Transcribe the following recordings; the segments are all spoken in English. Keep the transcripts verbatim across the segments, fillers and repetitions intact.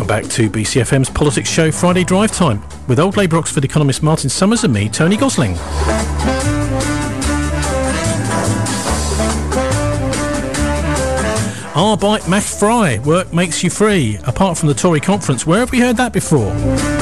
back to B C F M's Politics Show Friday Drive Time with old Labour Oxford economist Martin Summers and me, Tony Gosling. Arbeit macht frei, work makes you free. Apart from the Tory conference, where have we heard that before?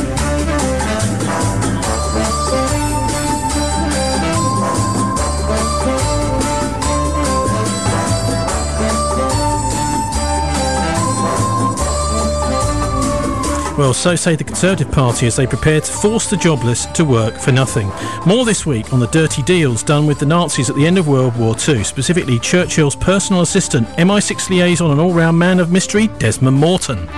Well, so say the Conservative Party as they prepare to force the jobless to work for nothing. More this week on the dirty deals done with the Nazis at the end of World War Two, specifically Churchill's personal assistant, M I six liaison and all-round man of mystery, Desmond Morton.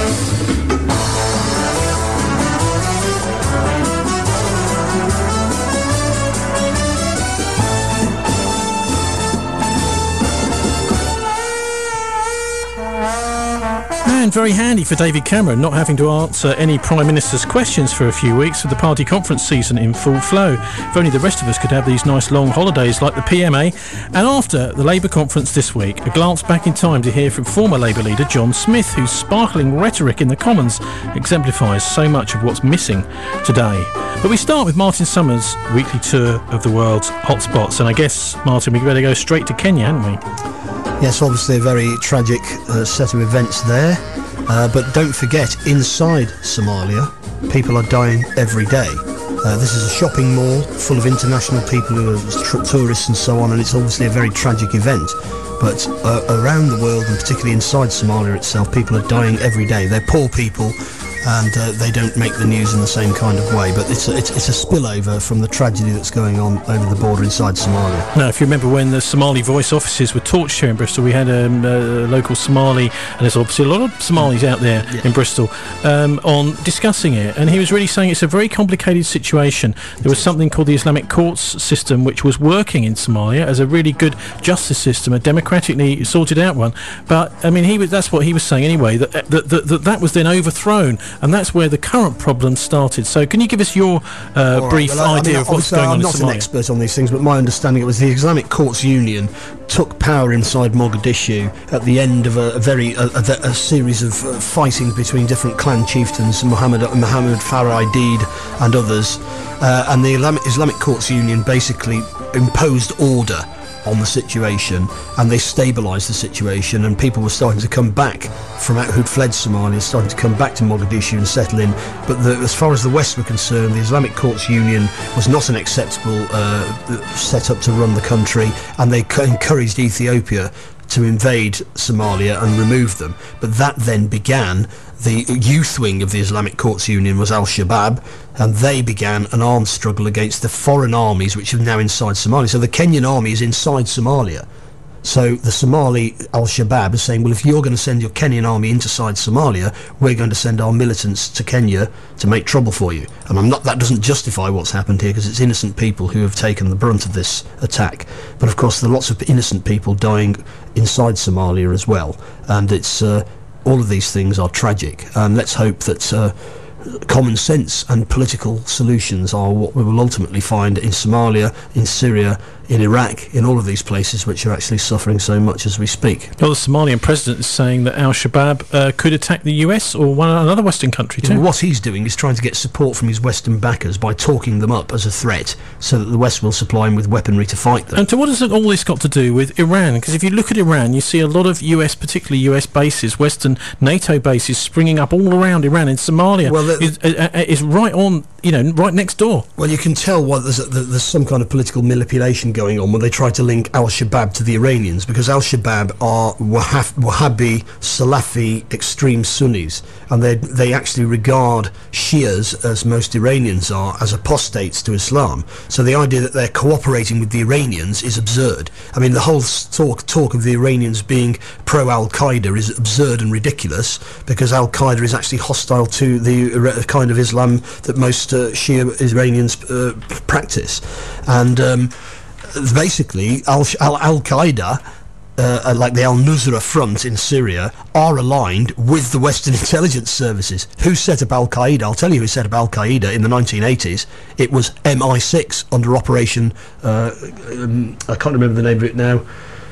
And very handy for David Cameron not having to answer any Prime Minister's questions for a few weeks with the party conference season in full flow. If only the rest of us could have these nice long holidays like the P M A. And after the Labour conference this week, a glance back in time to hear from former Labour leader John Smith, whose sparkling rhetoric in the Commons exemplifies so much of what's missing today. But we start with Martin Summers' weekly tour of the world's hotspots. And I guess, Martin, we better go straight to Kenya, hadn't we? Yes, obviously a very tragic uh, set of events there, uh, but don't forget, inside Somalia, people are dying every day. Uh, this is a shopping mall full of international people who are tr- tourists and so on, and it's obviously a very tragic event. But uh, around the world, and particularly inside Somalia itself, people are dying every day. They're poor people, and uh, they don't make the news in the same kind of way. But it's a, it's, it's a spillover from the tragedy that's going on over the border inside Somalia. Now, if you remember when the Somali Voice offices were torched here in Bristol, we had um, a local Somali, and there's obviously a lot of Somalis out there yeah. in Bristol, um, on discussing it. And he was really saying it's a very complicated situation. There was something called the Islamic courts system, which was working in Somalia as a really good justice system, a democratically sorted out one. But, I mean, he was, that's what he was saying anyway, that that, that, that, that was then overthrown. And that's where the current problem started. So can you give us your uh, right. brief well, I, idea I mean, of what's going on I'm in Somalia? I'm not an expert on these things, but my understanding it was the Islamic Courts Union took power inside Mogadishu at the end of a, a very a, a, a series of uh, fighting between different clan chieftains, Muhammad Muhammad Farah Aidid and others, uh, and the Islamic, Islamic Courts Union basically imposed order on the situation, and they stabilised the situation, and people were starting to come back from out who'd fled Somalia, starting to come back to Mogadishu and settle in. But the, as far as the West were concerned, the Islamic Courts Union was not an acceptable uh, setup to run the country, and they c- encouraged Ethiopia to invade Somalia and remove them. But that then began, the youth wing of the Islamic Courts Union was Al-Shabaab, and they began an armed struggle against the foreign armies which are now inside Somalia. So the Kenyan army is inside Somalia. So the Somali Al-Shabaab is saying, well, if you're going to send your Kenyan army inside Somalia, we're going to send our militants to Kenya to make trouble for you. And I'm not, that doesn't justify what's happened here, because it's innocent people who have taken the brunt of this attack. But of course there are lots of innocent people dying inside Somalia as well. And it's uh, all of these things are tragic. And let's hope that uh, common sense and political solutions are what we will ultimately find in Somalia, in Syria, in Iraq, in all of these places which are actually suffering so much as we speak. Well, the Somalian president is saying that Al-Shabaab uh, could attack the U S or one another Western country too. Well, what he's doing is trying to get support from his Western backers by talking them up as a threat, so that the West will supply him with weaponry to fight them. And to what has all this got to do with Iran? Because if you look at Iran, you see a lot of U S, particularly U S bases, Western NATO bases springing up all around Iran. And Somalia well, the, is, uh, uh, is right on, you know, right next door. Well, you can tell why there's, a, there's some kind of political manipulation going on when they try to link Al-Shabaab to the Iranians, because Al-Shabaab are Wahhab, Wahhabi, Salafi, extreme Sunnis, and they they actually regard Shias, as most Iranians are, as apostates to Islam. So the idea that they're cooperating with the Iranians is absurd. I mean, the whole talk talk of the Iranians being pro-Al-Qaeda is absurd and ridiculous, because Al-Qaeda is actually hostile to the kind of Islam that most uh, Shia Iranians uh, practice. And um, basically, Al- Al- Al-Qaeda, uh, like the Al-Nusra Front in Syria, are aligned with the Western intelligence services. Who set up Al-Qaeda? I'll tell you who set up Al-Qaeda in the nineteen eighties. It was M I six under Operation, uh, um, I can't remember the name of it now,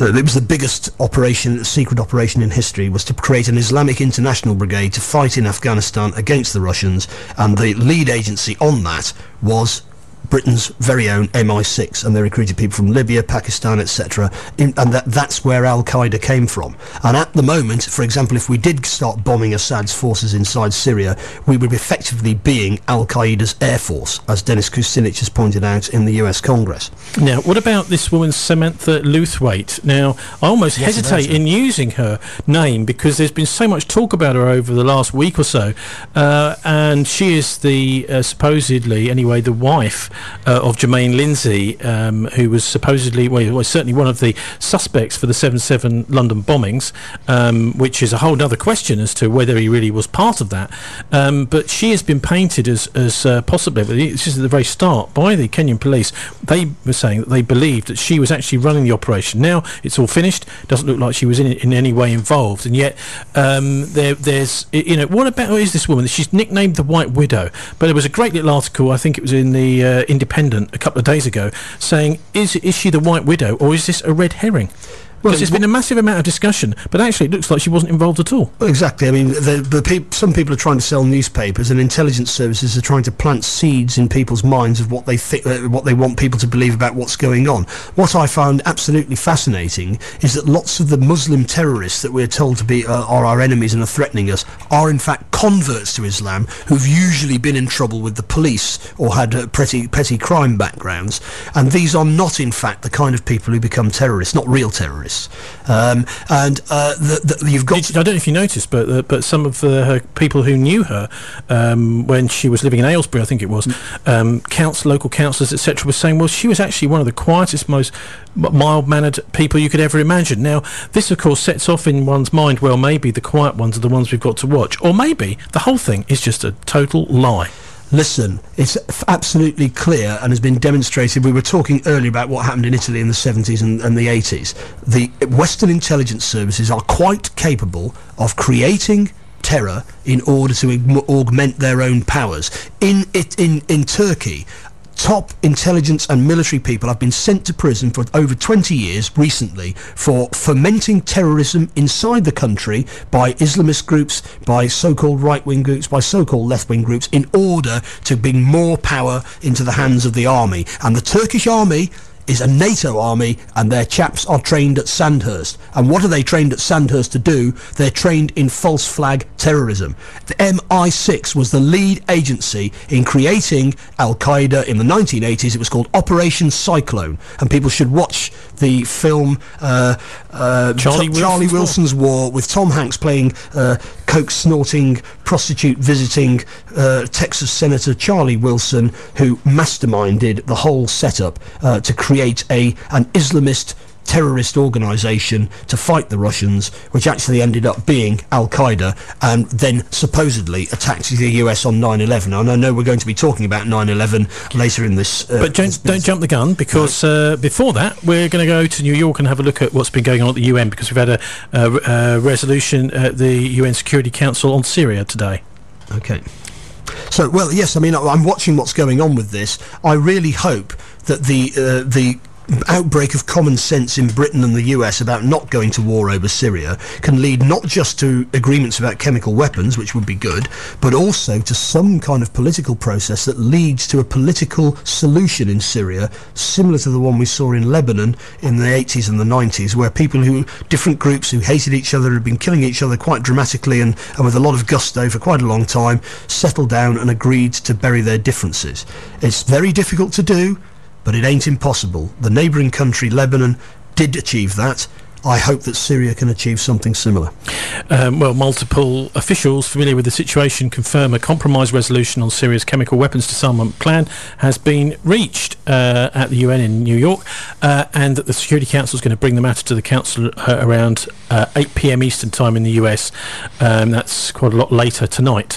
it was the biggest operation, secret operation in history, was to create an Islamic International Brigade to fight in Afghanistan against the Russians, and the lead agency on that was Britain's very own M I six, and they recruited people from Libya, Pakistan, et cetera. And that, that's where Al-Qaeda came from. And at the moment, for example, if we did start bombing Assad's forces inside Syria, we would be effectively being Al-Qaeda's air force, as Dennis Kucinich has pointed out in the U S Congress. Now, what about this woman, Samantha Lewthwaite? Now, I almost yes, hesitate in using her name because there's been so much talk about her over the last week or so, uh, and she is the, uh, supposedly, anyway, the wife Uh, of Jermaine Lindsay, um, who was supposedly, well, was certainly one of the suspects for the seven seven London bombings, um, which is a whole other question as to whether he really was part of that. Um, but she has been painted as, as uh, possibly, but it's just at the very start, by the Kenyan police. They were saying that they believed that she was actually running the operation. Now it's all finished. Doesn't look like she was in in any way involved, and yet um, there, there's, you know, what about, what is this woman? She's nicknamed the White Widow, but there was a great little article, I think it was in the uh, Independent a couple of days ago, saying is is she the White Widow or is this a red herring? Because well, there's been a massive amount of discussion, but actually it looks like she wasn't involved at all. Well, exactly. I mean, the, the pe- some people are trying to sell newspapers, and intelligence services are trying to plant seeds in people's minds of what they think, uh, what they want people to believe about what's going on. What I found absolutely fascinating is that lots of the Muslim terrorists that we're told to be uh, are our enemies and are threatening us are in fact converts to Islam who've usually been in trouble with the police or had uh, petty petty crime backgrounds, and these are not in fact the kind of people who become terrorists, not real terrorists. Um, and uh, the, the, you've got. I don't know if you noticed, but uh, but some of uh, her people who knew her um, when she was living in Aylesbury, I think it was, um, council, local councillors, et cetera, were saying, well, she was actually one of the quietest, most mild-mannered people you could ever imagine. Now, this, of course, sets off in one's mind, well, maybe the quiet ones are the ones we've got to watch, or maybe the whole thing is just a total lie. Listen, it's f- absolutely clear and has been demonstrated. We were talking earlier about what happened in Italy in the seventies and, and the eighties. The Western intelligence services are quite capable of creating terror in order to ag- augment their own powers. In it, in, in Turkey, top intelligence and military people have been sent to prison for over twenty years recently for fomenting terrorism inside the country by Islamist groups, by so-called right-wing groups, by so-called left-wing groups, in order to bring more power into the hands of the army. And the Turkish army is a NATO army, and their chaps are trained at Sandhurst. And what are they trained at Sandhurst to do? They're trained in false flag terrorism. The M I six was the lead agency in creating Al-Qaeda in the nineteen eighties. It was called Operation Cyclone, and people should watch the film uh, uh, Charlie, T- Charlie Wilson's War, with Tom Hanks playing uh, coke-snorting, prostitute-visiting uh, Texas Senator Charlie Wilson, who masterminded the whole setup uh, to create a an Islamist terrorist organisation to fight the Russians, which actually ended up being Al-Qaeda, and then supposedly attacked the U S on nine eleven. And I know we're going to be talking about nine eleven later in this. Uh, but don't, don't jump the gun, because uh, before that, we're going to go to New York and have a look at what's been going on at the U N, because we've had a, a, a resolution at the U N Security Council on Syria today. Okay. So, well, yes, I mean, I'm watching what's going on with this. I really hope that the uh, the outbreak of common sense in Britain and the U S about not going to war over Syria can lead not just to agreements about chemical weapons, which would be good, but also to some kind of political process that leads to a political solution in Syria, similar to the one we saw in Lebanon in the eighties and the nineties, where people who, different groups who hated each other, had been killing each other quite dramatically and, and with a lot of gusto for quite a long time, settled down and agreed to bury their differences. It's very difficult to do, but it ain't impossible. The neighbouring country, Lebanon, did achieve that. I hope that Syria can achieve something similar. Um, well, multiple officials familiar with the situation confirm a compromise resolution on Syria's chemical weapons disarmament plan has been reached uh, at the U N in New York, uh, and that the Security Council is going to bring the matter to the Council uh, around uh, eight p.m. Eastern Time in the U S. Um, that's quite a lot later tonight.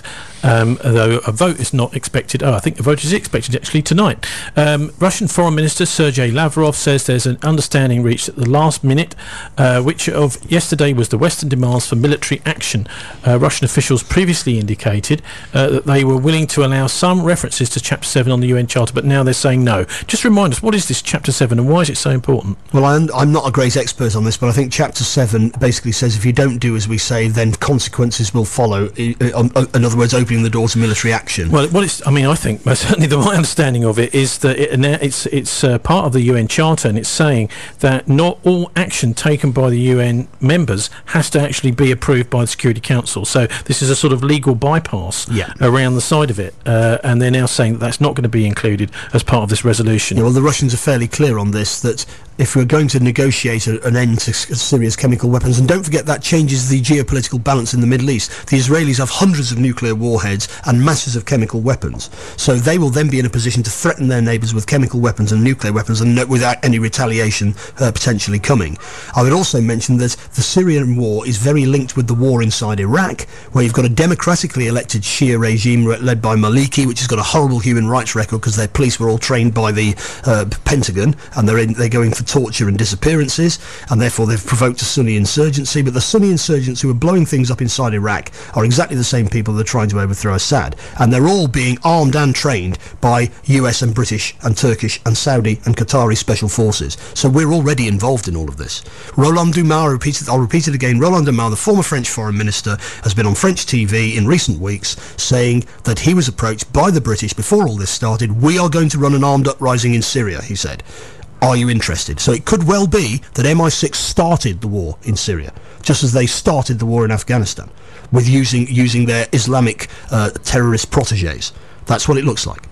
um, though a vote is not expected. Oh, I think the vote is expected actually tonight. Um, Russian Foreign Minister Sergei Lavrov says there's an understanding reached at the last minute, uh, which of yesterday was the Western demands for military action. Uh, Russian officials previously indicated uh, that they were willing to allow some references to Chapter seven on the U N Charter, but now they're saying no. Just remind us, what is this Chapter seven and why is it so important? Well, I'm, I'm not a great expert on this, but I think Chapter seven basically says if you don't do as we say, then consequences will follow. In, in other words, opening the door to military action. Well, what it's, I mean, I think most certainly the my understanding of it is that it, it's it's uh, part of the U N Charter, and it's saying that not all action taken by the U N members has to actually be approved by the Security Council. So this is a sort of legal bypass yeah. around the side of it, uh, and they're now saying that that's not going to be included as part of this resolution. Yeah, well, the Russians are fairly clear on this, that if we're going to negotiate a, an end to Syria's chemical weapons, and don't forget that changes the geopolitical balance in the Middle East. The Israelis have hundreds of nuclear warheads and masses of chemical weapons, so they will then be in a position to threaten their neighbours with chemical weapons and nuclear weapons, and no, without any retaliation uh, potentially coming. I would also mention that the Syrian war is very linked with the war inside Iraq, where you've got a democratically elected Shia regime led by Maliki, which has got a horrible human rights record because their police were all trained by the uh, Pentagon, and they're in, they're going for torture and disappearances, and therefore they've provoked a Sunni insurgency. But the Sunni insurgents who are blowing things up inside Iraq are exactly the same people that are trying to overthrow Assad, and they're all being armed and trained by U S and British and Turkish and Saudi and Qatari special forces. So we're already involved in all of this. Roland Dumas, repeated, I'll repeat it again, Roland Dumas, the former French foreign minister, has been on French T V in recent weeks saying that he was approached by the British before all this started. We are going to run an armed uprising in Syria, he said. Are you interested? So it could well be that M I six started the war in Syria, just as they started the war in Afghanistan, with using using their Islamic uh, terrorist protégés. That's what it looks like.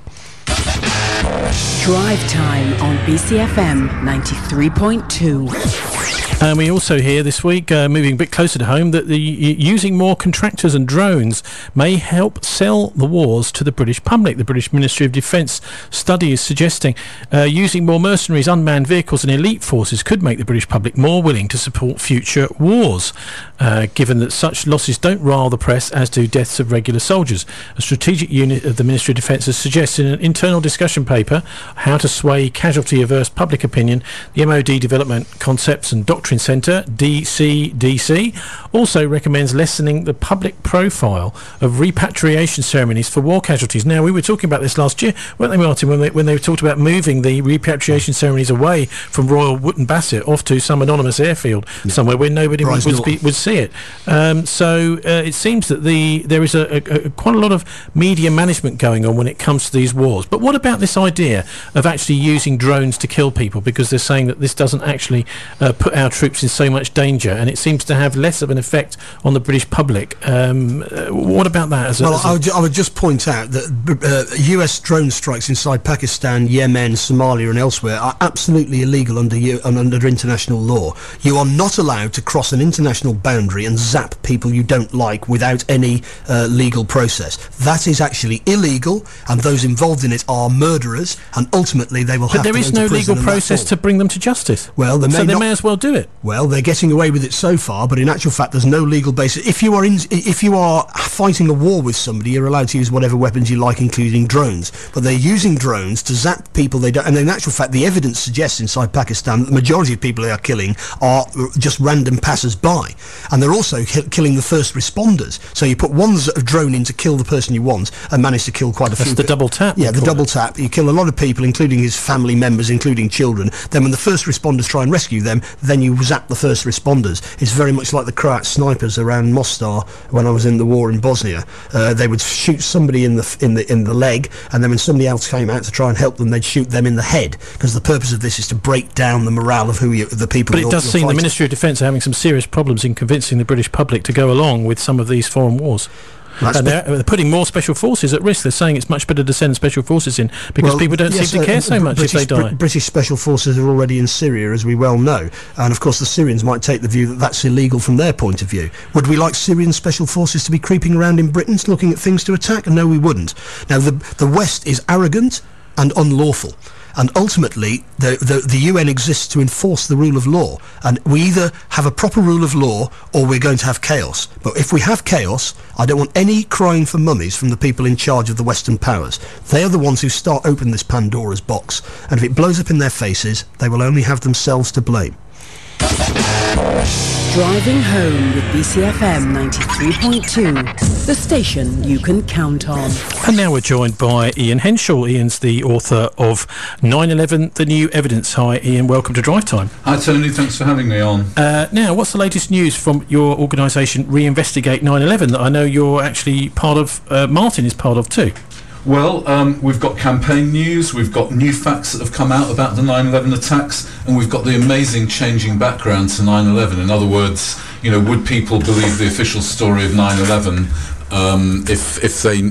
Drive Time on B C F M ninety-three point two. And we also hear this week, uh, moving a bit closer to home, that the using more contractors and drones may help sell the wars to the British public. The British Ministry of Defence study is suggesting uh, using more mercenaries, unmanned vehicles and elite forces could make the British public more willing to support future wars, uh, given that such losses don't rile the press as do deaths of regular soldiers. A strategic unit of the Ministry of Defence has suggested in an internal discussion paper how to sway casualty-averse public opinion. The M O D Development Concepts and Doctrine Centre, D C D C, also recommends lessening the public profile of repatriation ceremonies for war casualties. Now, we were talking about this last year, weren't they, Martin, when they, when they talked about moving the repatriation ceremonies away from Royal Wootton Bassett off to some anonymous airfield yeah. somewhere where nobody would, would, be, would see it. Um, so uh, it seems that the there is a, a, a quite a lot of media management going on when it comes to these wars. But what about this idea of actually using drones to kill people, because they're saying that this doesn't actually uh, put our troops in so much danger, and it seems to have less of an effect on the British public. Um, uh, what about that? As a, well, as a I, would, I would just point out that uh, U S drone strikes inside Pakistan, Yemen, Somalia and elsewhere are absolutely illegal under, U- under international law. You are not allowed to cross an international boundary and zap people you don't like without any uh, legal process. That is actually illegal, and those involved in it are murderers, and ultimately they will but have to there go is to no prison. legal process to bring them to justice. Well, they may so they not, may as well do it. Well, they're getting away with it so far, but in actual fact there's no legal basis. If you are in, if you are fighting a war with somebody, you're allowed to use whatever weapons you like, including drones. But they're using drones to zap people they don't, and in actual fact the evidence suggests inside Pakistan that the majority of people they are killing are just random passers-by, and they're also ki- killing the first responders. So you put one drone in to kill the person you want and manage to kill quite a That's few. the double tap. Yeah, the double it. tap. You kill a lot of people, including his family members, including children. Then when the first responders try and rescue them, then you zap the first responders. It's very much like the Croat snipers around Mostar when I was in the war in Bosnia. Uh, they would shoot somebody in the in the in the leg, and then when somebody else came out to try and help them, they'd shoot them in the head, because the purpose of this is to break down the morale of who you, the people. But it you're, does you're seem fighting. the Ministry of Defence are having some serious problems in convincing the British public to go along with some of these foreign wars. That's and they're, they're putting more special forces at risk. They're saying it's much better to send special forces in because well, people don't yes, seem to care uh, so much British, if they die. Br- British special forces are already in Syria, as we well know, and of course the Syrians might take the view that that's illegal from their point of view. Would we like Syrian special forces to be creeping around in Britain looking at things to attack? No, we wouldn't. Now the the West is arrogant and unlawful. And ultimately, the, the, the U N exists to enforce the rule of law. And we either have a proper rule of law or we're going to have chaos. But if we have chaos, I don't want any crying for mummies from the people in charge of the Western powers. They are the ones who start open this Pandora's box. And if it blows up in their faces, they will only have themselves to blame. Driving home with B C F M ninety-three point two, the station you can count on. And now we're joined by Ian Henshaw. Ian's the author of nine eleven, The New Evidence. Hi Ian, welcome to Drive Time. Hi Tony, thanks for having me on. Uh, now, what's the latest news from your organisation Reinvestigate nine eleven that I know you're actually part of, uh, Martin is part of too? Well, um, we've got campaign news, we've got new facts that have come out about the nine eleven attacks, and we've got the amazing changing background to nine eleven. In other words, you know, would people believe the official story of nine eleven um, if if they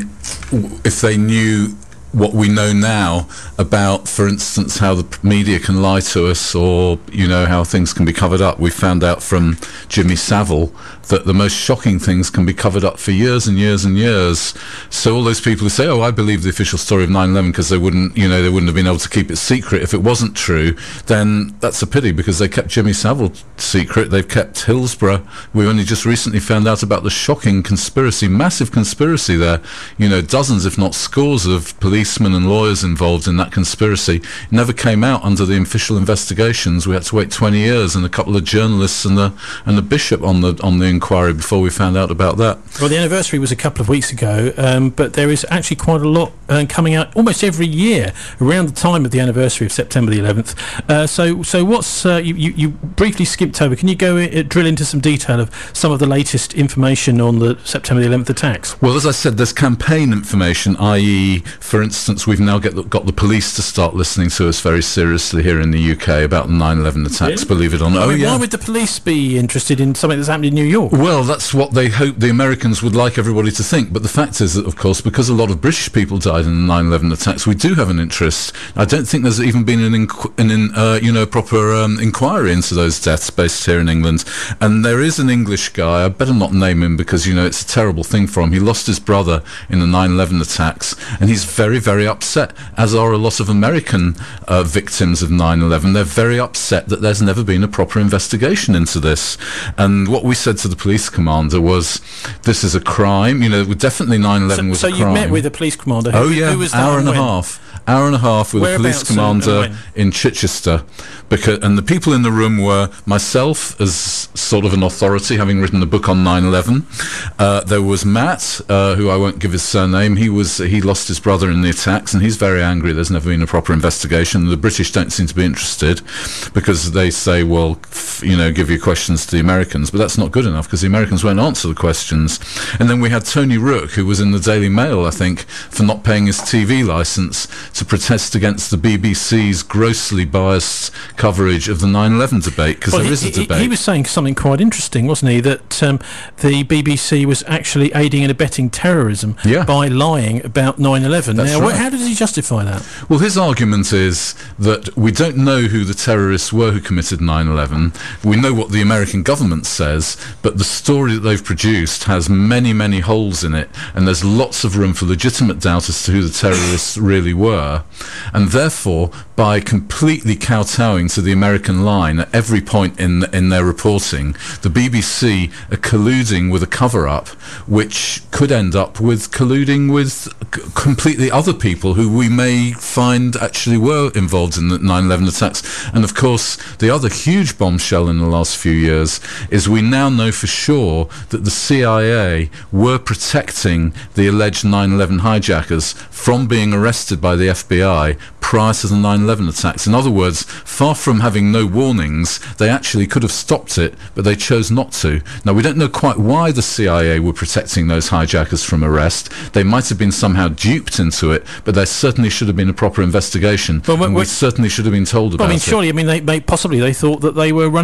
if they knew what we know now about, for instance, how the media can lie to us, or, you know, how things can be covered up. We found out from Jimmy Savile that the most shocking things can be covered up for years and years and years. So all those people who say, oh, I believe the official story of nine eleven because they wouldn't, you know, they wouldn't have been able to keep it secret if it wasn't true, then that's a pity, because they kept Jimmy Savile secret, they've kept Hillsborough. We only just recently found out about the shocking conspiracy, massive conspiracy there. You know, dozens, if not scores of police policemen and lawyers involved in that conspiracy. It never came out under the official investigations. We had to wait twenty years, and a couple of journalists and the and the bishop on the on the inquiry before we found out about that. Well, the anniversary was a couple of weeks ago, um, but there is actually quite a lot uh, coming out almost every year around the time of the anniversary of September the eleventh. Uh, so, so what's uh, you, you, you briefly skipped over? Can you go uh, drill into some detail of some of the latest information on the September the eleventh attacks? Well, as I said, there's campaign information, that is, for instance, we've now get the, got the police to start listening to us very seriously here in the U K about the nine eleven attacks, really? Believe it or not. I mean, oh, yeah. Why would the police be interested in something that's happened in New York? Well, that's what they hope the Americans would like everybody to think. But the fact is that, of course, because a lot of British people died in the nine eleven attacks, we do have an interest. I don't think there's even been an, inqu- an in, uh, you know, proper um, inquiry into those deaths based here in England. And there is an English guy, I better not name him because, you know, it's a terrible thing for him. He lost his brother in the nine eleven attacks, and he's very, very upset, as are a lot of American uh, victims of nine eleven. They're very upset that there's never been a proper investigation into this. And what we said to the police commander was, this is a crime. You know, definitely nine eleven so, was so a crime. So you met with the police commander? Who, oh, yeah, who was hour and, and and a half. Hour and a half with a police commander and, and in Chichester, because and the people in the room were myself as sort of an authority, having written a book on nine eleven. Uh, there was Matt, uh, who I won't give his surname. He was he lost his brother in the attacks, and he's very angry. There's never been a proper investigation. The British don't seem to be interested because they say, well, f- you know, give your questions to the Americans, but that's not good enough because the Americans won't answer the questions. And then we had Tony Rourke, who was in the Daily Mail, I think, for not paying his T V licence, to protest against the B B C's grossly biased coverage of the nine eleven debate, because well, there he, is a he, debate. He was saying something quite interesting, wasn't he, that um, the B B C was actually aiding and abetting terrorism yeah. by lying about nine eleven. That's now, right. wh- how does he justify that? Well, his argument is that we don't know who the terrorists were who committed nine eleven. We know what the American government says, but the story that they've produced has many, many holes in it, and there's lots of room for legitimate doubt as to who the terrorists really were. And therefore, by completely kowtowing to the American line at every point in in their reporting, the B B C are colluding with a cover-up, which could end up with colluding with c- completely other people who we may find actually were involved in the nine eleven attacks. And of course, the other huge bombshell in the last few years is we now know for sure that the C I A were protecting the alleged nine eleven hijackers from being arrested by the F B I prior to the nine eleven attacks. In other words, far from having no warnings, they actually could have stopped it, but they chose not to. Now, we don't know quite why the C I A were protecting those hijackers from arrest. They might have been somehow duped into it, but there certainly should have been a proper investigation, well, and we certainly should have been told about well, I mean, it. surely, I mean, they, they possibly they thought that they were running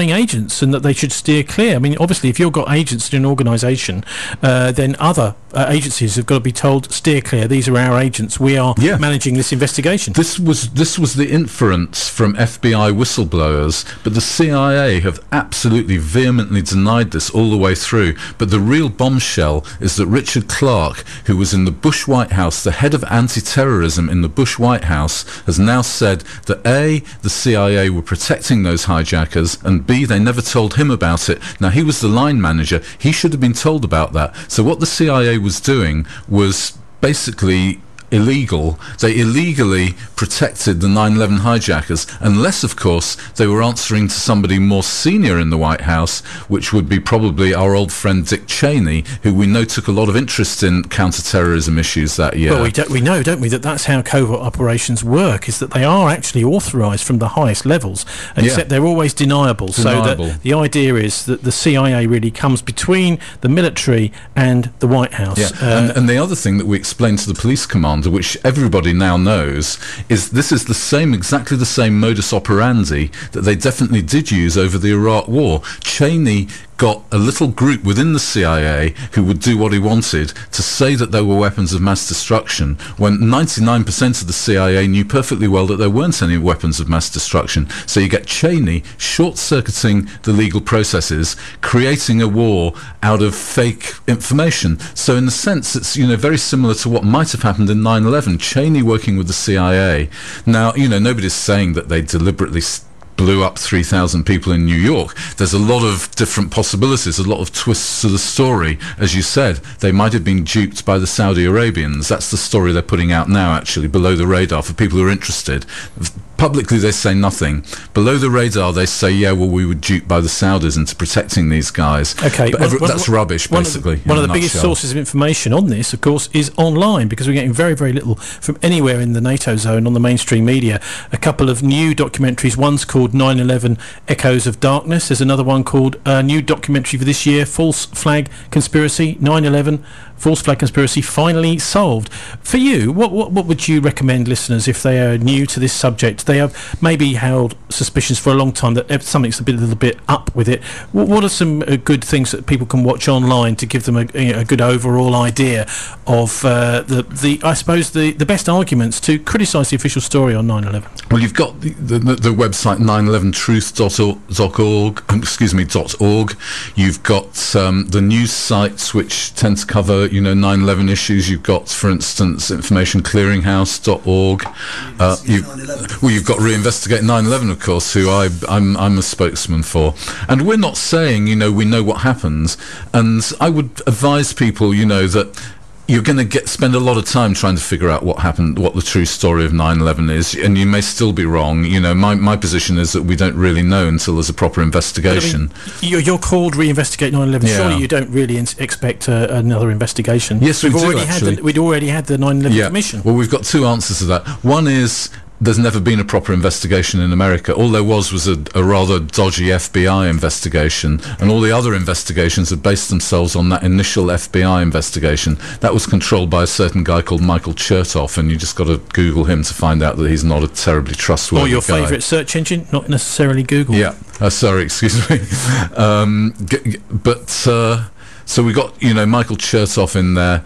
spying agents and that they should steer clear. I mean, obviously, if you've got agents in an organisation, uh, then other uh, agencies have got to be told, steer clear, these are our agents, we are Yeah. managing this investigation. This was this was the inference from F B I whistleblowers, but the C I A have absolutely vehemently denied this all the way through. But the real bombshell is that Richard Clarke, who was in the Bush White House, the head of anti-terrorism in the Bush White House, has now said that A, the C I A were protecting those hijackers, and B, they never told him about it. Now, he was the line manager. He should have been told about that. So what the C I A was doing was basically illegal. They illegally protected the nine eleven hijackers, unless, of course, they were answering to somebody more senior in the White House, which would be probably our old friend Dick Cheney, who we know took a lot of interest in counter-terrorism issues that year. Well, we, don't, we know, don't we, that that's how covert operations work, is that they are actually authorised from the highest levels, and Yeah. except they're always deniable. Deniable. So that the idea is that the C I A really comes between the military and the White House. Yeah, Uh, and, and the other thing that we explained to the police commander, which everybody now knows, is this is the same, exactly the same modus operandi that they definitely did use over the Iraq War. Cheney got a little group within the C I A who would do what he wanted to say that they were weapons of mass destruction, when ninety-nine percent of the C I A knew perfectly well that there weren't any weapons of mass destruction. So you get Cheney short-circuiting the legal processes, creating a war out of fake information. So in a sense, it's, you know, very similar to what might have happened in nine eleven. Cheney working with the C I A. Now, you know, nobody's saying that they deliberately st- blew up three thousand people in New York. There's a lot of different possibilities, a lot of twists to the story. As you said, they might have been duped by the Saudi Arabians. That's the story they're putting out now, actually, below the radar, for people who are interested. Publicly, they say nothing. Below the radar, they say, yeah, well, we were duped by the Saudis into protecting these guys. Okay, but one- every, one- that's rubbish, one basically. Of the, one in of a the biggest nutshell. sources of information on this, of course, is online, because we're getting very, very little from anywhere in the NATO zone on the mainstream media. A couple of new documentaries. One's called nine eleven Echoes of Darkness. There's another one called a uh, new documentary for this year, False Flag Conspiracy, nine eleven False Flag Conspiracy Finally Solved. For you, what, what what would you recommend listeners if they are new to this subject? They have maybe held suspicions for a long time that something's a bit a little bit up with it. What, what are some uh, good things that people can watch online to give them a, a good overall idea of uh, the the I suppose the, the best arguments to criticise the official story on nine eleven? Well, you've got the, the, the website nine eleven truth dot org, excuse me, .org. You've got um, the news sites which tend to cover, you know, nine eleven issues. You've got, for instance, information clearinghouse dot org. Uh, you, well, you've got Reinvestigate nine eleven, of course, who I, I'm, I'm a spokesman for. And we're not saying, you know, we know what happens. And I would advise people, you know, that you're going to get spend a lot of time trying to figure out what happened, what the true story of nine eleven is, and you may still be wrong. You know, my, my position is that we don't really know until there's a proper investigation. But I mean, you're, you're called Reinvestigate nine eleven. Yeah. Surely you don't really in- expect uh, another investigation. Yes, we we've do, already actually. had the, we'd already had the nine eleven Yeah. Commission. Well, we've got two answers to that. One is there's never been a proper investigation in America. All there was was a, a rather dodgy F B I investigation, and all the other investigations have based themselves on that initial F B I investigation. That was controlled by a certain guy called Michael Chertoff, and you just got to Google him to find out that he's not a terribly trustworthy Or your guy. favourite search engine, not necessarily Google. Yeah. Uh, sorry, excuse me. um, g- g- but uh, so we got, you know, Michael Chertoff in there.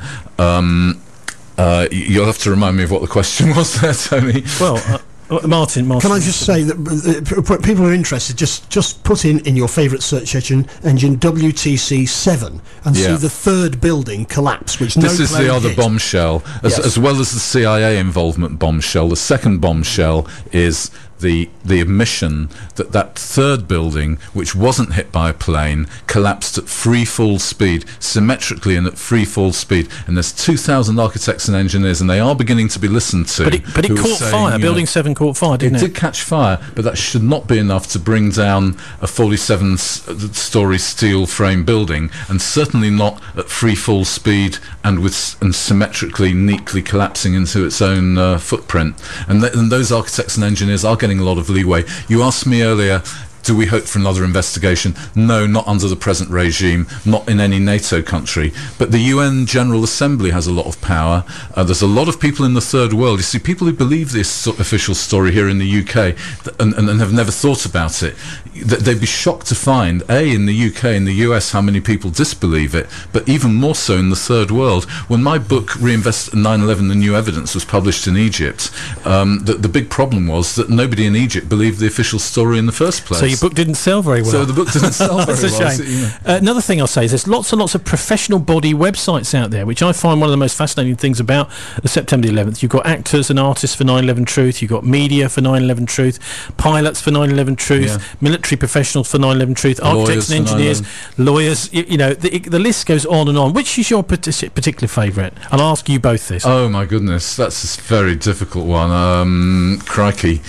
Um, uh, y- you'll have to remind me of what the question was there, Tony. Well, uh, uh, Martin, Martin. Can I just say that uh, p- people who are interested, just just put in in your favourite search engine engine W T C seven and Yeah. see the third building collapse, which This no is plane the other hit. bombshell, as, Yes. as well as the C I A involvement bombshell. The second bombshell is the the admission that that third building, which wasn't hit by a plane, collapsed at free fall speed, symmetrically and at free fall speed. And there's two thousand architects and engineers, and they are beginning to be listened to. But it, but it who are caught saying, fire. you know, Building seven caught fire, It didn't it? did catch fire, but that should not be enough to bring down a forty-seven story steel frame building, and certainly not at free fall speed and with s- and symmetrically, neatly collapsing into its own uh, footprint. And, th- and those architects and engineers are getting a lot of leeway. You asked me earlier, Do we hope for another investigation? No, not under the present regime, not in any NATO country. But the U N General Assembly has a lot of power. Uh, there's a lot of people in the third world. You see, people who believe this so- official story here in the U K th- and, and, and have never thought about it, th- they'd be shocked to find, A, in the U K and the U S, how many people disbelieve it, but even more so in the third world. When my book, Reinvest nine eleven, The New Evidence, was published in Egypt, um, the, the big problem was that nobody in Egypt believed the official story in the first place. So your book didn't sell very well. So the book didn't sell very That's a well. shame. So, you know. uh, another thing I'll say is there's lots and lots of professional body websites out there, which I find one of the most fascinating things about the September the eleventh. You've got actors and artists for nine eleven Truth, you've got media for nine eleven Truth, pilots for nine eleven Truth, Yeah. military professionals for nine eleven Truth, Lawyers architects and for engineers, nine lawyers, you, you know, the, the list goes on and on. Which is your partic- particular favourite? I'll ask you both this. Oh my goodness, that's a very difficult one. Um, crikey.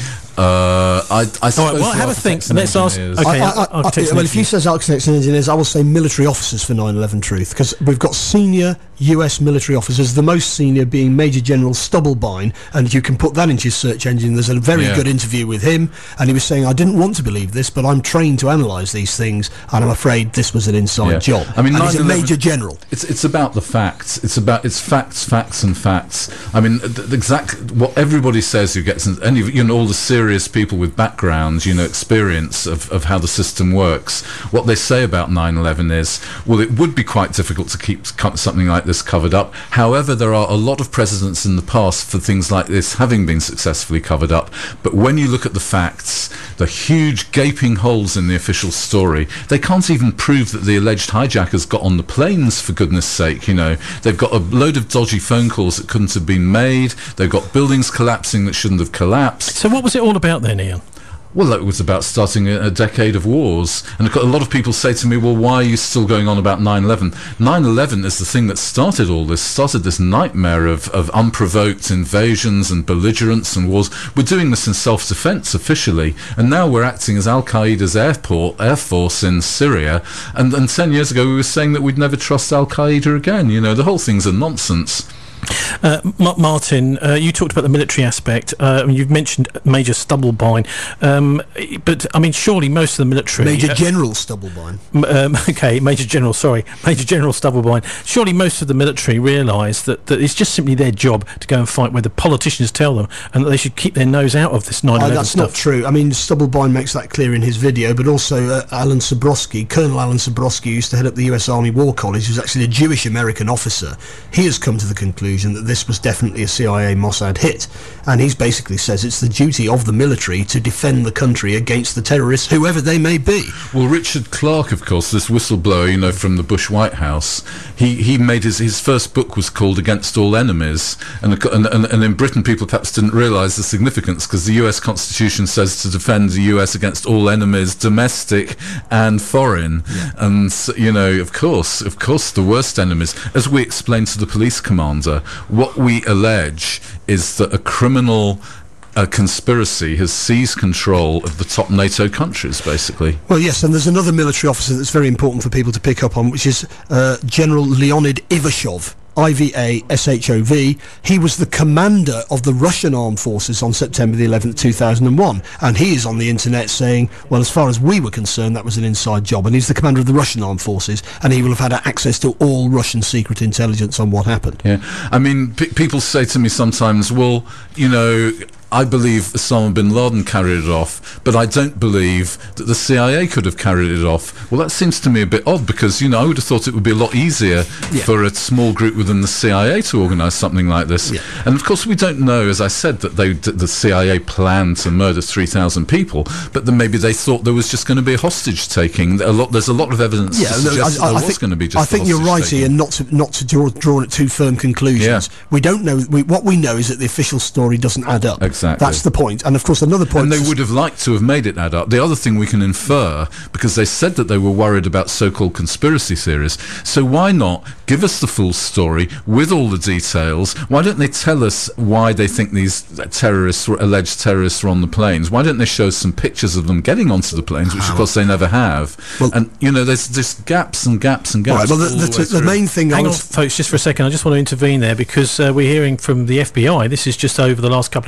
Uh, I, I All right, suppose well, have a think. architects and Let's ask. engineers. Okay, I, I, I, architects and well, if he engineers. says architects and engineers, I will say military officers for nine eleven Truth, because we've got senior U S military officers, the most senior being Major General Stubblebine, and you can put that into your search engine. There's a very Yeah. good interview with him, and he was saying, I didn't want to believe this, but I'm trained to analyse these things, and I'm afraid this was an inside Yeah. job. I mean, and he's a nine eleven Major General. It's it's about the facts. It's about it's facts, facts, and facts. I mean, the, the exact what everybody says who gets any you know all the serious people with backgrounds, you know, experience of, of how the system works. What they say about nine eleven is, well, it would be quite difficult to keep co- something like this covered up. However, there are a lot of precedents in the past for things like this having been successfully covered up. But when you look at the facts, the huge gaping holes in the official story, they can't even prove that the alleged hijackers got on the planes, for goodness sake. You know, they've got a load of dodgy phone calls that couldn't have been made. They've got buildings collapsing that shouldn't have collapsed. So what was it all about then, Ian? Well, it was about starting a, a decade of wars. And a lot of people say to me, well, why are you still going on about nine eleven? nine eleven is the thing that started all this, started this nightmare of, of unprovoked invasions and belligerence and wars. We're doing this in self-defense officially, and now we're acting as Al-Qaeda's airport, air force in Syria. And, and ten years ago, we were saying that we'd never trust Al-Qaeda again. You know, the whole thing's a nonsense. Uh, M- Martin, uh, you talked about the military aspect. Uh, I mean, you've mentioned Major Stubblebine, um, but I mean, surely most of the military. Major uh, General Stubblebine. Um, okay, Major General. Sorry, Major General Stubblebine. Surely most of the military realise that, that it's just simply their job to go and fight where the politicians tell them, and that they should keep their nose out of this nine eleven Uh, that's stuff. not true. I mean, Stubblebine makes that clear in his video, but also uh, Alan Sabrowski, Colonel Alan Sabrowski, used to head up the U S Army War College, who's actually a Jewish-American officer. He has come to the conclusion that this was definitely a C I A Mossad hit, and he basically says it's the duty of the military to defend the country against the terrorists, whoever they may be. Well, Richard Clarke, of course, this whistleblower, you know, from the Bush White House, he, he made his, his first book was called Against All Enemies, and, and, and, and in Britain people perhaps didn't realise the significance, because the U S Constitution says to defend the U S against all enemies, domestic and foreign. Yeah. And, you know, of course, of course, the worst enemies. As we explained to the police commander, what we allege is that a criminal a conspiracy has seized control of the top NATO countries, basically. Well, yes, and there's another military officer that's very important for people to pick up on, which is uh, General Leonid Ivashov. I V A S H O V. He was the commander of the Russian armed forces on September the eleventh, two thousand one, and he is on the internet saying, well, as far as we were concerned, that was an inside job, and he's the commander of the Russian armed forces, and he will have had access to all Russian secret intelligence on what happened. Yeah, I mean, p- people say to me sometimes, well, you know, I believe Osama bin Laden carried it off, but I don't believe that the C I A could have carried it off. Well, that seems to me a bit odd, because, you know, I would have thought it would be a lot easier yeah. for a small group within the C I A to organise something like this. Yeah. And, of course, we don't know, as I said, that they, that the C I A planned to murder three thousand people, but then maybe they thought there was just going to be a hostage-taking. A lot, there's a lot of evidence yeah, to suggest no, I, that I there was think, going to be just I think you're right, Ian, not to, not to draw, draw at too firm conclusions. Yeah. We don't know. We, what we know is that the official story doesn't add up. Exactly. That's the point. And, of course, another point... And they would have liked to have made it add up. The other thing we can infer, because they said that they were worried about so-called conspiracy theories, so why not give us the full story with all the details? Why don't they tell us why they think these terrorists, alleged terrorists, were on the planes? Why don't they show some pictures of them getting onto the planes, which, of course, they never have? Well, and, you know, there's just gaps and gaps and gaps. Right, well, the, the, the, the main thing... Hang I on, folks, just for a second. I just want to intervene there, because uh, we're hearing from the F B I, this is just over the last couple of weeks,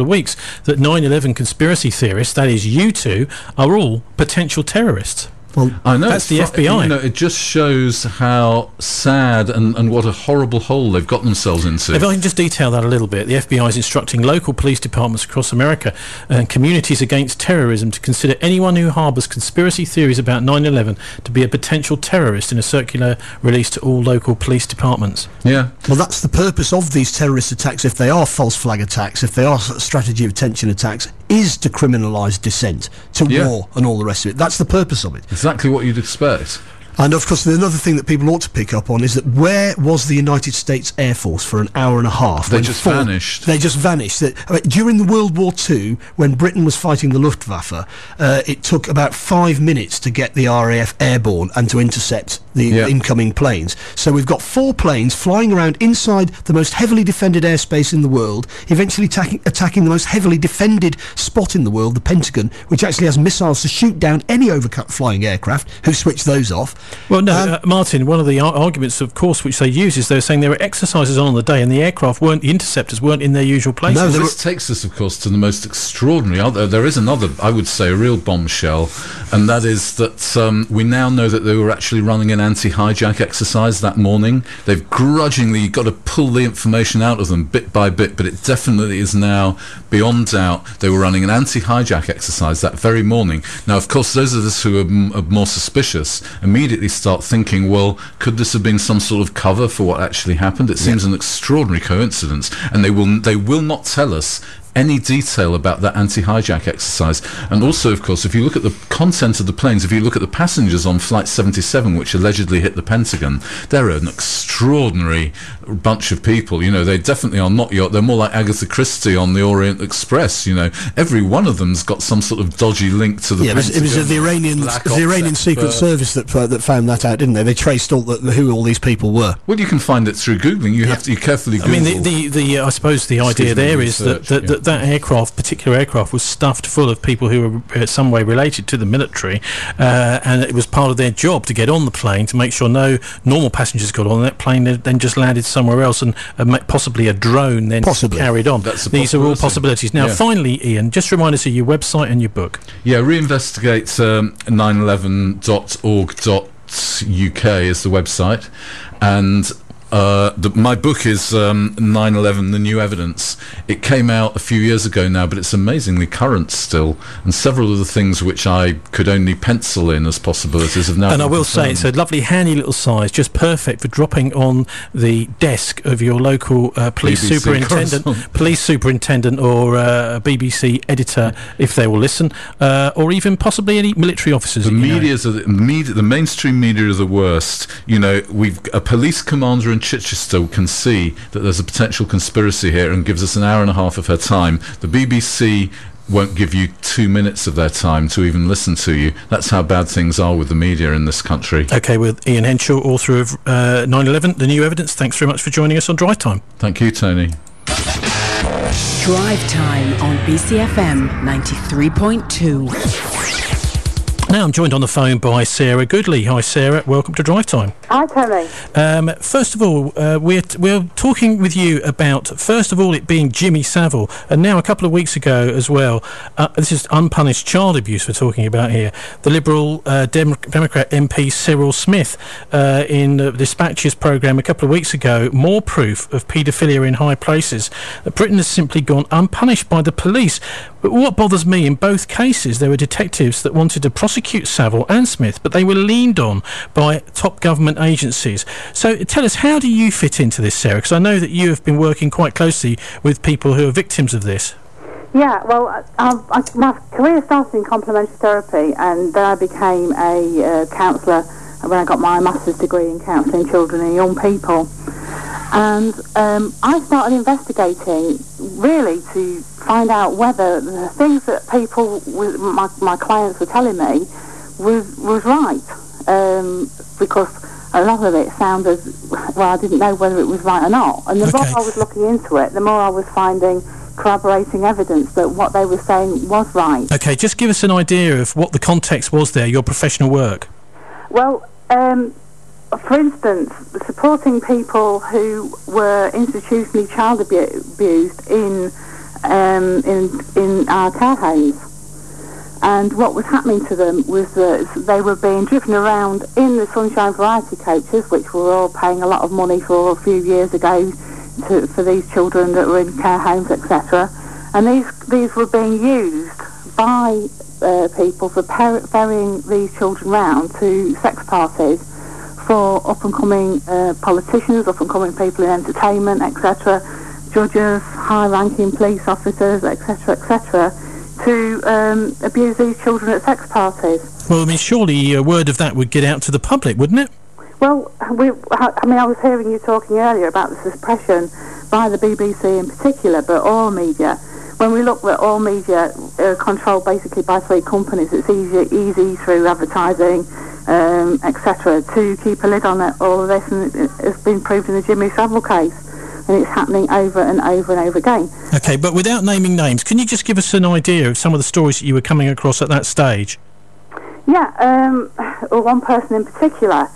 that nine eleven conspiracy theorists, that is you two, are all potential terrorists. Well, I know that's the fr- F B I. You know, it just shows how sad and, and what a horrible hole they've got themselves into. If I can just detail that a little bit, the F B I is instructing local police departments across America and communities against terrorism to consider anyone who harbours conspiracy theories about nine eleven to be a potential terrorist in a circular released to all local police departments. Yeah. Well, that's the purpose of these terrorist attacks, if they are false flag attacks, if they are strategy of attention attacks, is to criminalise dissent, to Yeah. war and all the rest of it. That's the purpose of it. Exactly what you'd expect. And of course, another thing that people ought to pick up on is that where was the United States Air Force for an hour and a half? They when just four- vanished. They just vanished. That, I mean, during the World War Two, when Britain was fighting the Luftwaffe, uh, it took about five minutes to get the R A F airborne and to intercept the Yeah. incoming planes. So we've got four planes flying around inside the most heavily defended airspace in the world, eventually attacking, attacking the most heavily defended spot in the world, the Pentagon, which actually has missiles to shoot down any overflying aircraft. Who switched those off? Well, no, Um, uh, Martin, one of the ar- arguments, of course, which they use is they're saying there were exercises on on the day and the aircraft weren't, the interceptors weren't in their usual places. No, they This takes us, of course, to the most extraordinary. Other, there is another, I would say, a real bombshell, and that is that um, we now know that they were actually running an anti-hijack exercise that morning. They've grudgingly got to pull the information out of them bit by bit, but it definitely is now beyond doubt they were running an anti-hijack exercise that very morning. Now, of course, those of us who are, m- are more suspicious immediately start thinking, well, could this have been some sort of cover for what actually happened? It seems an extraordinary coincidence, and they will they will not tell us any detail about that anti-hijack exercise. And also, of course, if you look at the content of the planes, if you look at the passengers on Flight seventy-seven, which allegedly hit the Pentagon, they're an extraordinary bunch of people. You know, they definitely are not your... They're more like Agatha Christie on the Orient Express, you know. Every one of them's got some sort of dodgy link to the Yeah, it was, Pentagon. it was uh, the Iranian, Black the Ops Iranian Secret expert. Service that uh, that found that out, didn't they? They traced all the, who all these people were. Well, you can find it through Googling. You have to you carefully I Google. mean, the, the, the uh, I suppose the Excuse idea me, there is that, research, that, yeah. that that aircraft, particular aircraft, was stuffed full of people who were uh, some way related to the military, uh, and it was part of their job to get on the plane to make sure no normal passengers got on that plane, then just landed somewhere else, and uh, ma- possibly a drone then Possibly. carried on. That's a These are all possibility. possibilities. Now, Yeah. finally, Ian, just remind us of your website and your book. Yeah, reinvestigate um, nine eleven dot org dot U K is the website, and uh, the, my book is um, nine eleven, The New Evidence. It came out a few years ago now, but it's amazingly current still, and several of the things which I could only pencil in as possibilities have now And I been will say, it's confirmed. a lovely, handy little size, just perfect for dropping on the desk of your local uh, police B B C superintendent, correspondent. police superintendent, or uh, a B B C editor, if they will listen, uh, or even possibly any military officers. The that you know. media's are the, media, the mainstream media are the worst. You know, we've a police commander in Chichester can see that there's a potential conspiracy here and gives us an hour and a half of her time. The B B C won't give you two minutes of their time to even listen to you. That's how bad things are with the media in this country. Okay, with Ian Henshaw, author of uh, nine eleven, The New Evidence. Thanks very much for joining us on Drive Time. Thank you, Tony. Drive Time on B C F M ninety-three point two. Now I'm joined on the phone by Sarah Goodley. Hi, Sarah. Welcome to Drive Time. Hi, Tony. Um, first of all, uh, we're t- we're talking with you about, first of all, it being Jimmy Savile, and now a couple of weeks ago as well. Uh, this is unpunished child abuse we're talking about here. The Liberal uh, Dem- Democrat M P Cyril Smith, uh, in the Dispatches programme a couple of weeks ago, more proof of paedophilia in high places. That Britain has simply gone unpunished by the police. But what bothers me, in both cases, there were detectives that wanted to prosecute Savile and Smith, but they were leaned on by top government agencies. So tell us, how do you fit into this, Sarah? Because I know that you have been working quite closely with people who are victims of this. Yeah, well, I, I, my career started in complementary therapy, and then I became a uh, counsellor when I got my master's degree in counselling children and young people. And um, I started investigating, really, to find out whether the things that people, with my, my clients were telling me, was was right. Um, because a lot of it sounded, well, I didn't know whether it was right or not. And the Okay. more I was looking into it, the more I was finding corroborating evidence that what they were saying was right. Okay, just give us an idea of what the context was there, your professional work. Well, um, for instance, supporting people who were institutionally child abu- abused in um, in in our care homes. And what was happening to them was that they were being driven around in the Sunshine Variety coaches, which we were all paying a lot of money for a few years ago to, for these children that were in care homes, et cetera. And these these were being used by uh, people for per- ferrying these children round to sex parties for up-and-coming uh, politicians, up-and-coming people in entertainment, et cetera, judges, high-ranking police officers, et cetera, et cetera, to um, abuse these children at sex parties. Well, I mean, surely a word of that would get out to the public, wouldn't it? Well, we, I mean, I was hearing you talking earlier about the suppression by the B B C in particular, but all media. When we look at all media uh, controlled basically by three companies, it's easy, easy through advertising, um, et cetera, to keep a lid on it, all of this, and it's been proved in the Jimmy Savile case. And it's happening over and over and over again. Okay, but without naming names, can you just give us an idea of some of the stories that you were coming across at that stage? Yeah, um, well, one person in particular.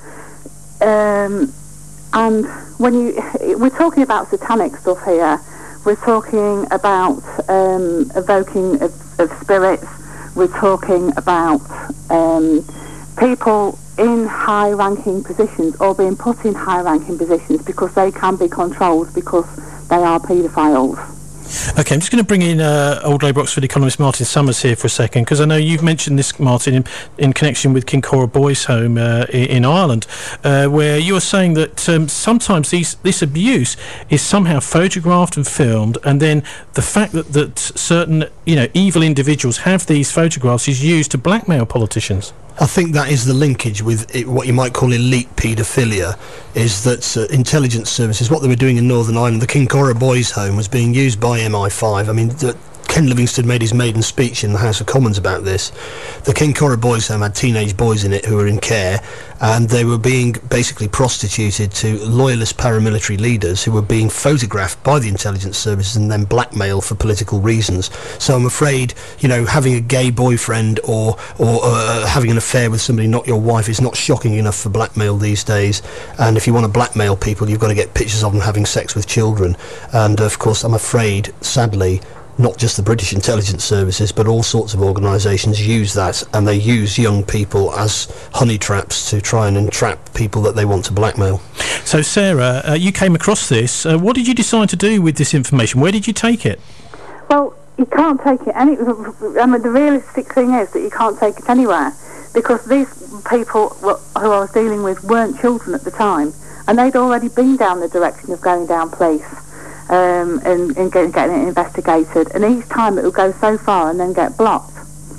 Um, and when you... We're talking about satanic stuff here. We're talking about um, evoking of, of spirits. We're talking about um, people in high-ranking positions or being put in high-ranking positions because they can be controlled because they are paedophiles. Okay, I'm just going to bring in uh, old Labour Oxford economist Martin Summers here for a second, because I know you've mentioned this, Martin, in, in connection with Kincora Boys' Home uh, in, in Ireland, uh, where you're saying that um, sometimes these, this abuse is somehow photographed and filmed, and then the fact that, that certain, you know, evil individuals have these photographs is used to blackmail politicians. I think that is the linkage with it, what you might call elite paedophilia, is that uh, intelligence services, what they were doing in Northern Ireland, the Kincora Boys' Home was being used by M I five. I mean, the, Ken Livingstone made his maiden speech in the House of Commons about this. The Kincora Boys' Home had teenage boys in it who were in care, and they were being basically prostituted to loyalist paramilitary leaders who were being photographed by the intelligence services and then blackmailed for political reasons. So I'm afraid, you know, having a gay boyfriend or or uh, having an affair with somebody not your wife is not shocking enough for blackmail these days. And if you want to blackmail people, you've got to get pictures of them having sex with children. And of course, I'm afraid, sadly, not just the British intelligence services, but all sorts of organisations use that, and they use young people as honey traps to try and entrap people that they want to blackmail. So, Sarah, uh, you came across this. Uh, what did you decide to do with this information? Where did you take it? Well, you can't take it any... I mean, the realistic thing is that you can't take it anywhere, because these people who I was dealing with weren't children at the time, and they'd already been down the direction of going down police. Um, and, and getting, getting it investigated, and each time it would go so far and then get blocked.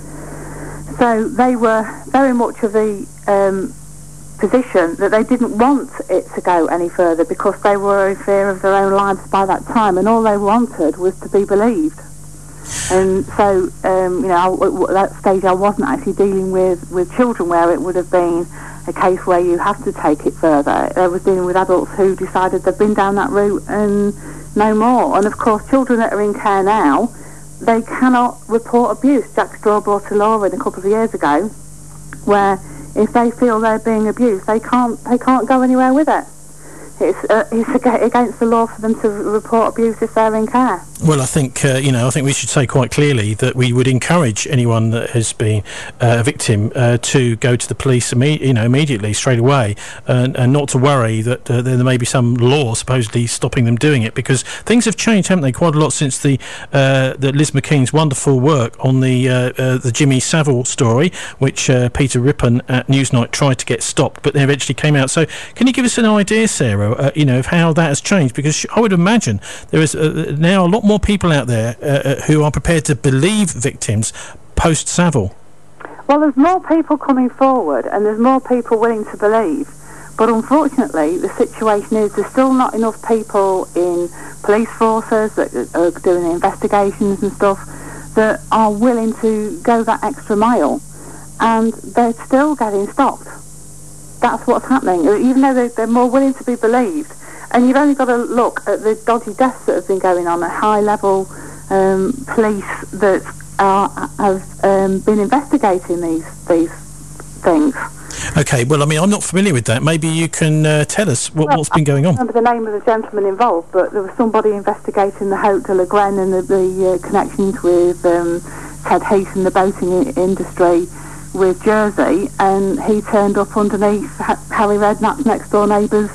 So they were very much of the um, position that they didn't want it to go any further because they were in fear of their own lives by that time, and all they wanted was to be believed. And so, um, you know, at that stage I wasn't actually dealing with, with children where it would have been a case where you have to take it further. I was dealing with adults who decided they've been down that route and no more. And of course, children that are in care now, they cannot report abuse. Jack Straw brought a law in a couple of years ago where if they feel they're being abused, they can't they can't go anywhere with it. It's, uh, it's against the law for them to report abuse if they're in care. Well, I think, uh, you know, I think we should say quite clearly that we would encourage anyone that has been uh, a victim uh, to go to the police, imme- you know, immediately, straight away, and, and not to worry that uh, there may be some law supposedly stopping them doing it, because things have changed, haven't they, quite a lot since the uh, the Liz McKean's wonderful work on the uh, uh, the Jimmy Savile story, which uh, Peter Rippon at Newsnight tried to get stopped, but they eventually came out. So can you give us an idea, Sarah, uh, you know, of how that has changed? Because I would imagine there is uh, now a lot more people out there uh, who are prepared to believe victims post Savile. Well, there's more people coming forward and there's more people willing to believe, but unfortunately the situation is there's still not enough people in police forces that are doing the investigations and stuff that are willing to go that extra mile, and they're still getting stopped. That's what's happening, even though they're, they're more willing to be believed. And you've only got to look at the dodgy deaths that have been going on at high-level um, police that are, have um, been investigating these these things. Okay, well, I mean, I'm not familiar with that. Maybe you can uh, tell us what, well, what's been going on. I don't remember the name of the gentleman involved, but there was somebody investigating the Haute de la Graine and the, the uh, connections with um, Ted Heath and the boating I- industry with Jersey, and he turned up underneath ha- Harry Redknapp's next door neighbour's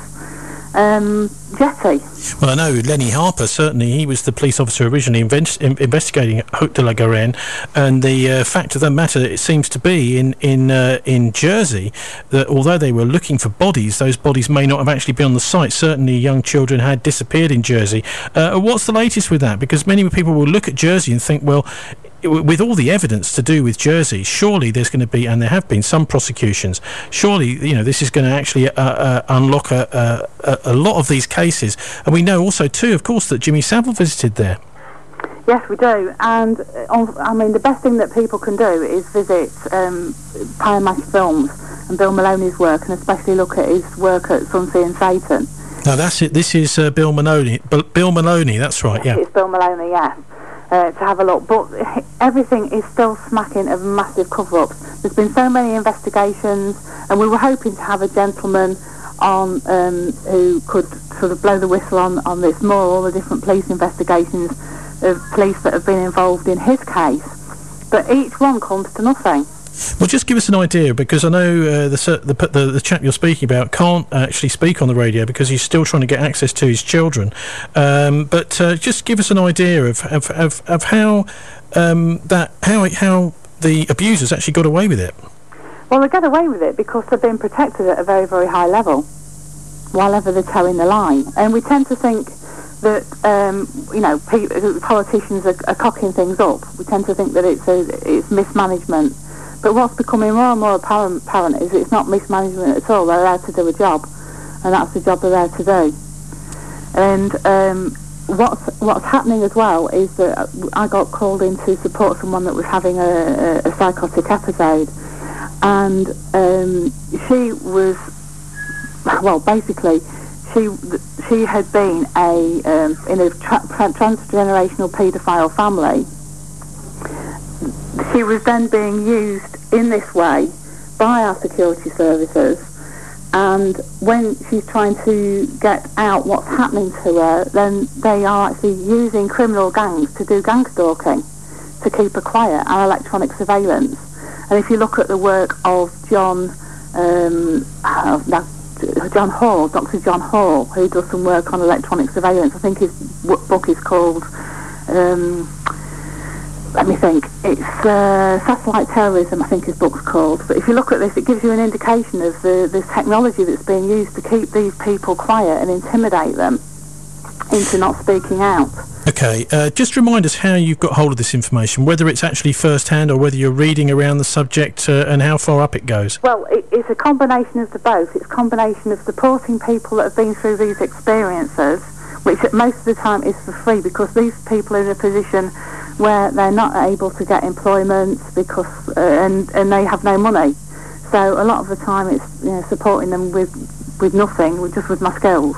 um, jetty. Well, I know Lenny Harper, certainly, he was the police officer originally invent- in- investigating Haute de la Garenne, and the uh, fact of the matter, it seems to be, in in uh, in Jersey, that although they were looking for bodies, those bodies may not have actually been on the site. Certainly young children had disappeared in Jersey. Uh, what's the latest with that? Because many people will look at Jersey and think, well, with all the evidence to do with Jersey, surely there's going to be, and there have been some prosecutions, surely, you know, this is going to actually uh, uh, unlock a, a, a lot of these cases. And we know also, too, of course, that Jimmy Savile visited there. Yes, we do. And, uh, I mean, the best thing that people can do is visit um, Pioneer Films and Bill Maloney's work, and especially look at his work at Sunsea and Satan. No, that's it. This is uh, Bill Maloney. B- Bill Maloney, that's right, yeah. It's Bill Maloney, yeah. Uh, to have a look, but everything is still smacking of massive cover-ups. There's been so many investigations, and we were hoping to have a gentleman on um, who could sort of blow the whistle on, on this more, all the different police investigations of police that have been involved in his case, but each one comes to nothing. Well, just give us an idea, because I know uh, the, the the the chap you're speaking about can't actually speak on the radio because he's still trying to get access to his children. Um, but uh, just give us an idea of of of, of how um, that how how the abusers actually got away with it. Well, they get away with it because they're being protected at a very, very high level, while ever they're towing the line. And we tend to think that um, you know pe- politicians are, are cocking things up. We tend to think that it's a, it's mismanagement. But what's becoming more and more apparent, apparent is it's not mismanagement at all. They're there to do a job, and that's the job they're there to do. And um, what's what's happening as well is that I got called in to support someone that was having a, a, a psychotic episode, and um, she was, well, basically, she she had been a um, in a tra- tra- transgenerational paedophile family. She was then being used in this way by our security services, and when she's trying to get out what's happening to her, then they are actually using criminal gangs to do gang stalking, to keep her quiet, and electronic surveillance. And if you look at the work of John um, uh, John Hall, Doctor John Hall, who does some work on electronic surveillance, I think his w- book is called um, let me think, it's uh, Satellite Terrorism, I think his book's called. But if you look at this, it gives you an indication of the, the technology that's being used to keep these people quiet and intimidate them into not speaking out. Okay, uh, just remind us how you've got hold of this information, whether it's actually first-hand or whether you're reading around the subject, uh, and how far up it goes. Well, it, it's a combination of the both. It's a combination of supporting people that have been through these experiences, which at most of the time is for free, because these people are in a position where they're not able to get employment because uh, and and they have no money. So a lot of the time it's, you know, supporting them with with nothing, with just with my skills.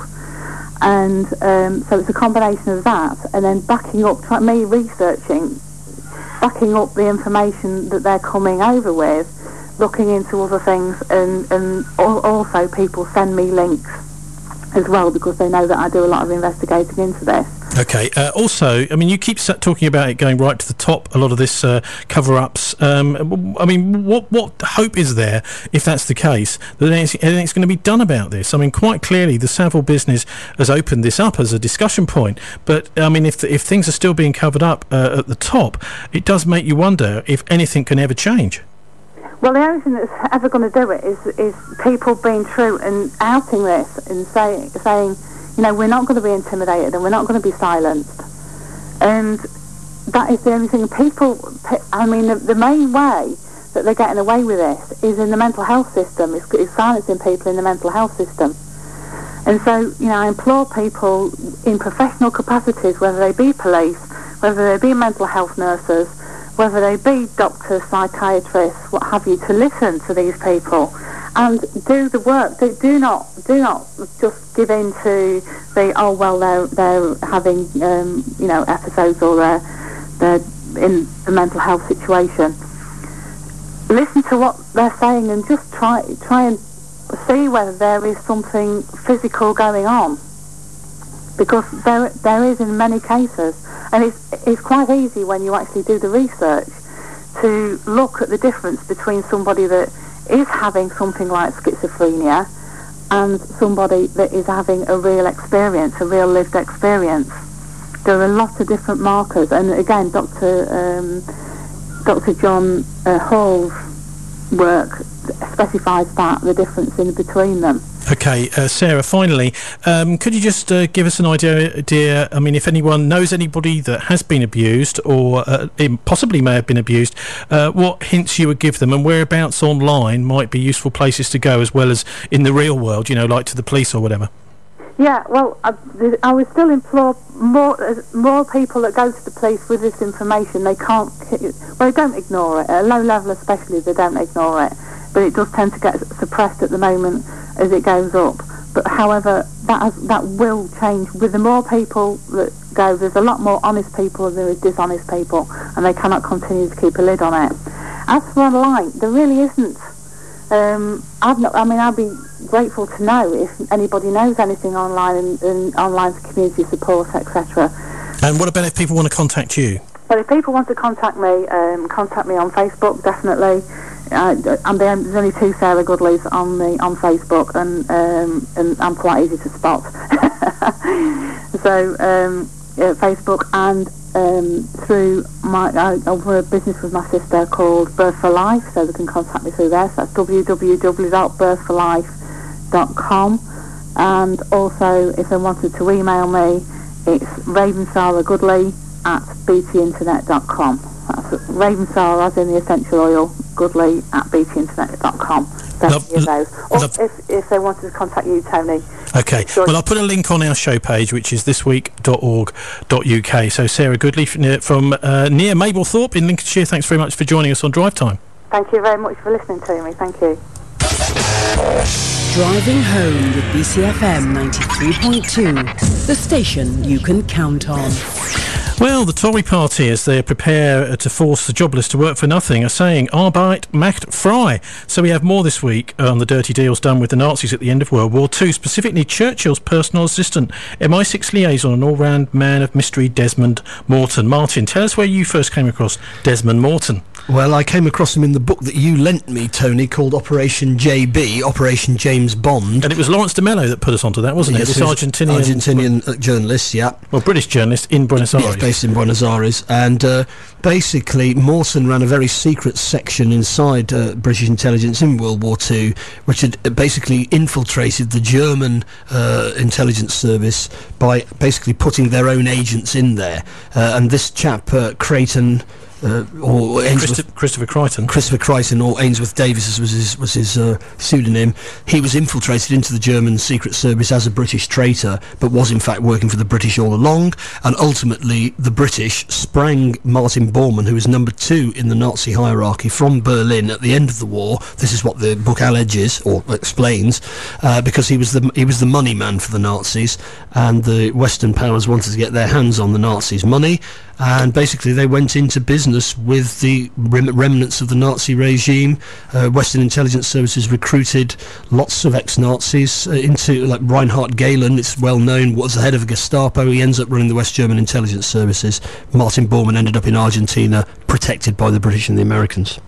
And um, so it's a combination of that, and then backing up, try, me researching, backing up the information that they're coming over with, looking into other things, and and al- also people send me links as well, because they know that I do a lot of investigating into this. Okay. Uh, also, I mean, you keep s- talking about it going right to the top, a lot of this uh, cover-ups. Um, w- I mean, what what hope is there, if that's the case, that anything- anything's going to be done about this? I mean, quite clearly, the Savile business has opened this up as a discussion point. But, I mean, if the, if things are still being covered up uh, at the top, it does make you wonder if anything can ever change. Well, the only thing that's ever going to do it is is people being true and outing this and say, saying, you know, we're not going to be intimidated and we're not going to be silenced. And that is the only thing. People, I mean, the, the main way that they're getting away with this is in the mental health system, is, is silencing people in the mental health system. And so, you know, I implore people in professional capacities, whether they be police, whether they be mental health nurses, whether they be doctors, psychiatrists, what have you, to listen to these people and do the work. Do, do not, do not just give in to the, oh well, they're they're having um, you know, episodes, or they're they're in a mental health situation. listen to what they're saying and just try try and see whether there is something physical going on, because there there is in many cases, and it's it's quite easy when you actually do the research to look at the difference between somebody that is having something like schizophrenia and somebody that is having a real experience, a real lived experience. There are a lot of different markers, and again, Doctor Um, Doctor John uh, Hall's work specifies that, the difference in between them. Okay, uh, Sarah, finally, um, could you just uh, give us an idea, dear, I mean, if anyone knows anybody that has been abused or uh, possibly may have been abused, uh, what hints you would give them, and whereabouts online might be useful places to go as well as in the real world, you know, like to the police or whatever? Yeah, well, I, I would still implore more uh, more people that go to the police with this information. They can't, well, they don't ignore it. At a low level especially, they don't ignore it. But it does tend to get suppressed at the moment as it goes up. But however, that has, that will change. With the more people that go, there's a lot more honest people than there is dishonest people, and they cannot continue to keep a lid on it. As for online, there really isn't. Um, I've not, I mean, I'd be grateful to know if anybody knows anything online and, and online community support, et cetera. And what about if people want to contact you? Well, if people want to contact me, um, contact me on Facebook, definitely. Uh, I'm there, there's only two Sarah Goodleys on the on Facebook, and um, and I'm quite easy to spot. So um, yeah, Facebook, and um, through my I, over a business with my sister called Birth for Life, so they can contact me through there. So that's w w w dot birth for life dot com. And also, if they wanted to email me, it's ravensaragoodley at b t internet dot com. That's Ravensara, as in the essential oil, Goodley at b t internet dot com. Love, of those. Or love. if, if they wanted to contact you, Tony. Okay, well, I'll put a link on our show page, which is this week dot org dot u k. So Sarah Goodley from, from uh, near Mablethorpe in Lincolnshire, thanks very much for joining us on Drive Time. Thank you very much for listening to me. Thank you. Driving home with B C F M ninety-three point two, the station you can count on. Well, the Tory party, as they prepare to force the jobless to work for nothing, are saying Arbeit macht frei. So we have more this week on the dirty deals done with the Nazis at the end of World War Two, specifically Churchill's personal assistant, M I six liaison and all-round man of mystery, Desmond Morton. Martin, tell us where you first came across Desmond Morton. Well, I came across him in the book that you lent me, Tony, called Operation J B, Operation James Bond. And it was Lawrence de Mello that put us onto that, wasn't yes, it? This Argentinian... Argentinian uh, journalist, yeah. Well, British journalist in Buenos Aires. Yes, based in Buenos Aires. And uh, basically, Morton ran a very secret section inside uh, British intelligence in World War Two, which had uh, basically infiltrated the German uh, intelligence service by basically putting their own agents in there. Uh, and this chap, uh, Creighton... Uh, or Christopher, Christopher Crichton. Christopher Crichton, or Ainsworth Davis was his was his uh, pseudonym. He was infiltrated into the German secret service as a British traitor, but was in fact working for the British all along. And ultimately, the British sprang Martin Bormann, who was number two in the Nazi hierarchy, from Berlin at the end of the war. This is what the book alleges or explains, uh, because he was the he was the money man for the Nazis, and the Western powers wanted to get their hands on the Nazis' money. And basically they went into business with the rem remnants of the Nazi regime. Uh, Western intelligence services recruited lots of ex-Nazis uh, into, like Reinhard Gehlen, it's well known, was the head of the Gestapo. He ends up running the West German intelligence services. Martin Bormann ended up in Argentina, protected by the British and the Americans.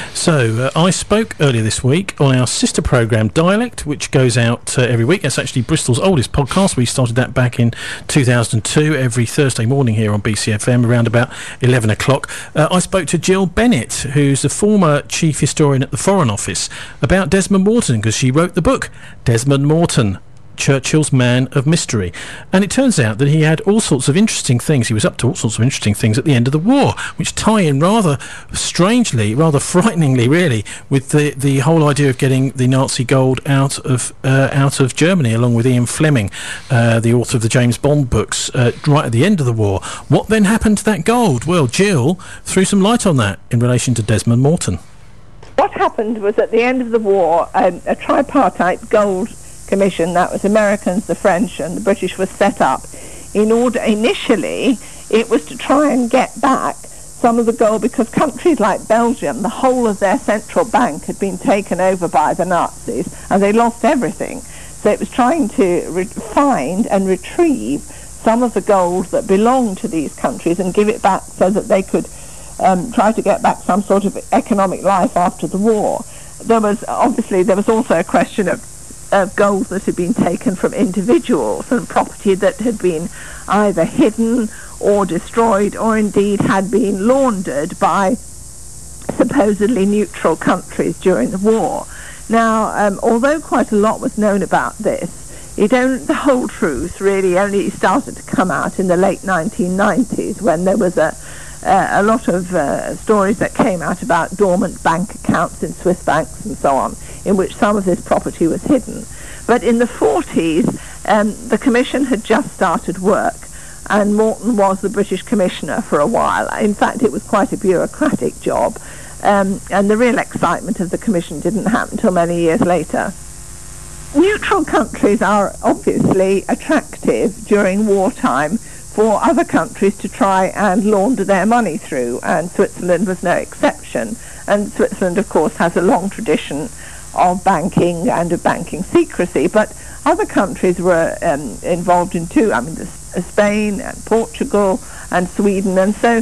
So, uh, I spoke earlier this week on our sister programme Dialect, which goes out uh, every week. That's actually Bristol's oldest podcast. We started that back in two thousand two, every Thursday morning here on B C F M around about eleven o'clock. Uh, I spoke to Jill Bennett, who's the former chief historian at the Foreign Office, about Desmond Morton, because she wrote the book Desmond Morton, Churchill's Man of Mystery. And it turns out that he had all sorts of interesting things. He was up to all sorts of interesting things at the end of the war, which tie in rather strangely, rather frighteningly, really, with the the whole idea of getting the Nazi gold out of uh, out of Germany, along with Ian Fleming, uh, the author of the James Bond books, uh, right at the end of the war. What then happened to that gold? Well, Jill threw some light on that in relation to Desmond Morton. What happened was, at the end of the war, um, a tripartite gold commission, that was Americans, the French and the British, was set up in order, initially it was to try and get back some of the gold, because countries like Belgium, the whole of their central bank had been taken over by the Nazis, and they lost everything. So it was trying to re- find and retrieve some of the gold that belonged to these countries and give it back so that they could um, try to get back some sort of economic life after the war. There was, obviously, there was also a question of, of gold that had been taken from individuals and property that had been either hidden or destroyed, or indeed had been laundered by supposedly neutral countries during the war. Now, um, although quite a lot was known about this, it only, the whole truth really only started to come out in the late nineteen nineties, when there was a, uh, a lot of uh, stories that came out about dormant bank accounts in Swiss banks and so on, in which some of this property was hidden. But in the forties, um, the Commission had just started work, and Morton was the British Commissioner for a while. In fact, it was quite a bureaucratic job, um, and the real excitement of the Commission didn't happen until many years later. Neutral countries are obviously attractive during wartime for other countries to try and launder their money through, and Switzerland was no exception. And Switzerland, of course, has a long tradition of banking and of banking secrecy, but other countries were um, involved in too. I mean, the, uh, Spain and Portugal and Sweden, and so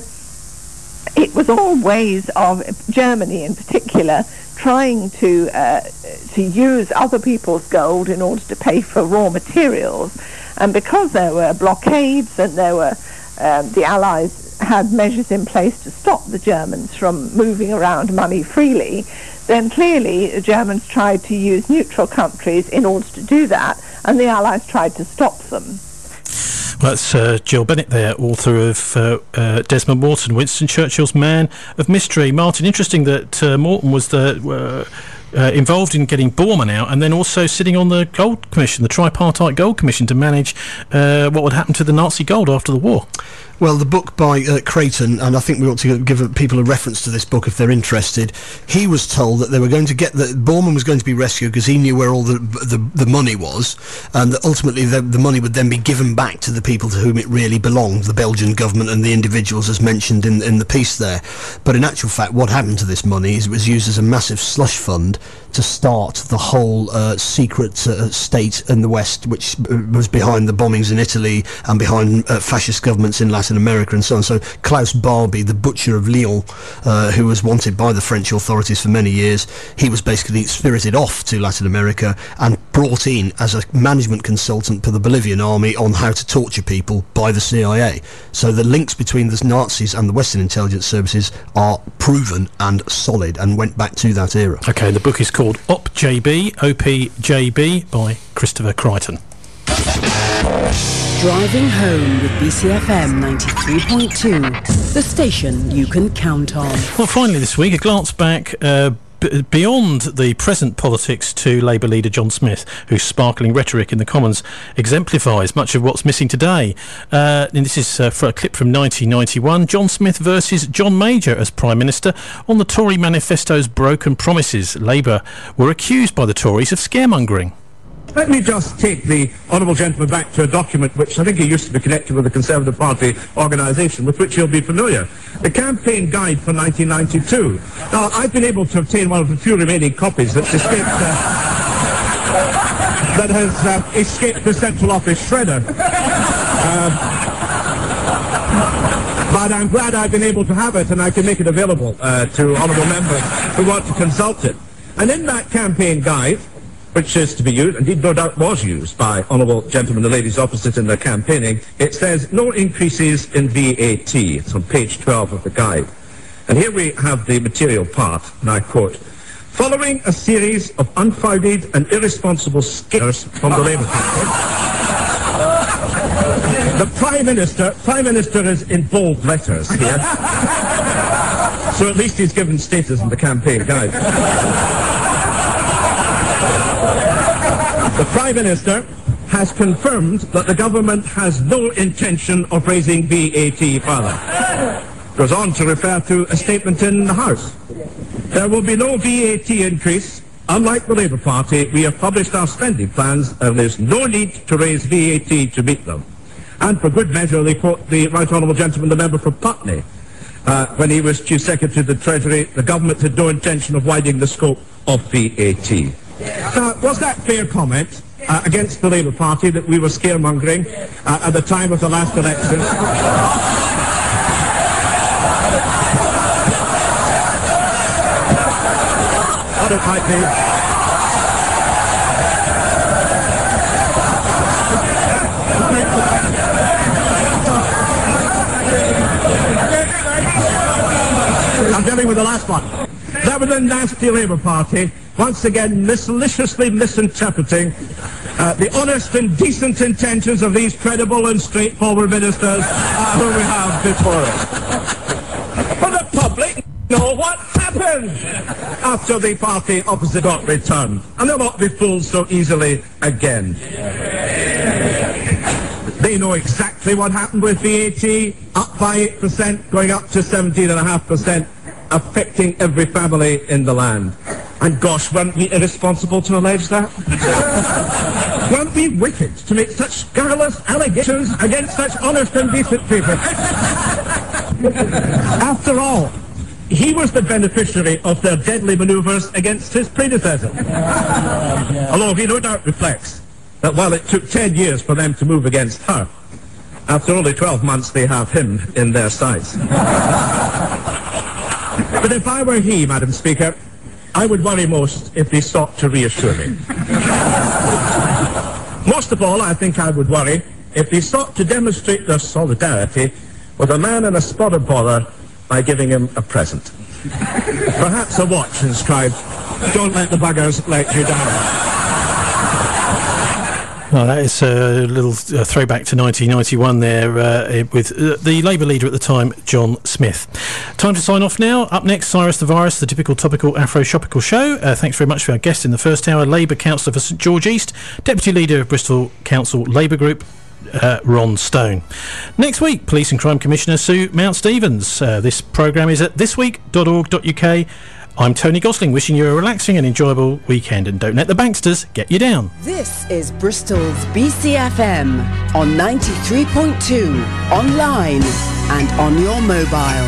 it was all ways of Germany in particular trying to uh, to use other people's gold in order to pay for raw materials. And because there were blockades and there were um, the Allies had measures in place to stop the Germans from moving around money freely, then clearly the Germans tried to use neutral countries in order to do that, and the Allies tried to stop them. Well, that's uh, Jill Bennett there, author of uh, uh, Desmond Morton, Winston Churchill's Man of Mystery. Martin, interesting that uh, Morton was the... Uh, Uh, involved in getting Bormann out, and then also sitting on the Gold Commission, the Tripartite Gold Commission, to manage uh, what would happen to the Nazi gold after the war. Well, the book by uh, Creighton, and I think we ought to give people a reference to this book if they're interested. He was told that they were going to get that Bormann was going to be rescued because he knew where all the the, the money was, and that ultimately the, the money would then be given back to the people to whom it really belonged, the Belgian government and the individuals as mentioned in in the piece there. But in actual fact, what happened to this money is it was used as a massive slush fund to start the whole uh, secret uh, state in the West, which uh, was behind the bombings in Italy and behind uh, fascist governments in Latin America and so on. So Klaus Barbie, the butcher of Lyon, uh, who was wanted by the French authorities for many years, he was basically spirited off to Latin America and brought in as a management consultant for the Bolivian army on how to torture people by the C I A. So the links between the Nazis and the Western intelligence services are proven and solid and went back to that era. Okay, the book is called O P J B, O P J B, by Christopher Creighton. Driving home with B C F M ninety-three point two, the station you can count on. Well, finally this week, a glance back uh, b- beyond the present politics to Labour leader John Smith, whose sparkling rhetoric in the Commons exemplifies much of what's missing today. Uh, and this is uh, for a clip from nineteen ninety-one. John Smith versus John Major as Prime Minister on the Tory manifesto's broken promises. Labour were accused by the Tories of scaremongering. Let me just take the honourable gentleman back to a document which I think he used to be connected with the Conservative Party organisation, with which he'll be familiar. The campaign guide for nineteen ninety-two. Now, I've been able to obtain one of the few remaining copies that's escaped, uh, that has uh, escaped the Central Office shredder. Uh, but I'm glad I've been able to have it, and I can make it available uh, to honourable members who want to consult it. And in that campaign guide, which is to be used, indeed no doubt was used by honourable gentlemen and ladies opposite in their campaigning, it says no increases in V A T. It's on page twelve of the guide. And here we have the material part, and I quote, "Following a series of unfounded and irresponsible scares from the Labour Party, the Prime Minister, Prime Minister is in bold letters here, so at least he's given status in the campaign guide. The Prime Minister has confirmed that the government has no intention of raising V A T further." Goes on to refer to a statement in the House. "There will be no V A T increase. Unlike the Labour Party, we have published our spending plans and there's no need to raise V A T to meet them." And for good measure, they quote the Right Honourable Gentleman, the member for Putney. uh, when he was Chief Secretary of the Treasury, the government had no intention of widening the scope of V A T. Now, was that fair comment uh, against the Labour Party that we were scaremongering uh, at the time of the last election? What it might be. I'm dealing with the last one. That was the nasty Labour Party, once again maliciously misinterpreting uh, the honest and decent intentions of these credible and straightforward ministers uh, who we have before us. For the public know what happened after the party opposite got returned, and they'll not be fooled so easily again. They know exactly what happened with V A T, up by eight percent, going up to seventeen point five percent, affecting every family in the land. And gosh, weren't we irresponsible to allege that? Weren't we wicked to make such scurrilous allegations against such honest and decent people? After all, he was the beneficiary of their deadly manoeuvres against his predecessor. Although he no doubt reflects that while it took ten years for them to move against her, after only twelve months they have him in their sights. But if I were he, Madam Speaker, I would worry most if they sought to reassure me. Most of all, I think I would worry if they sought to demonstrate their solidarity with a man in a spot of bother by giving him a present. Perhaps a watch inscribed, "Don't let the buggers let you down." Well, that is a little uh, throwback to nineteen ninety-one there uh, with uh, the Labour leader at the time, John Smith. Time to sign off now. Up next, Cyrus the Virus, the typical topical Afro-shopical show. Uh, thanks very much for our guest in the first hour, Labour Councillor for St George East, Deputy Leader of Bristol Council Labour Group, Uh, Ron Stone. Next week, Police and Crime Commissioner Sue Mount Stevens. Uh, this programme is at this week dot org dot U K. I'm Tony Gosling, wishing you a relaxing and enjoyable weekend, and don't let the banksters get you down. This is Bristol's B C F M on ninety-three point two, online and on your mobile.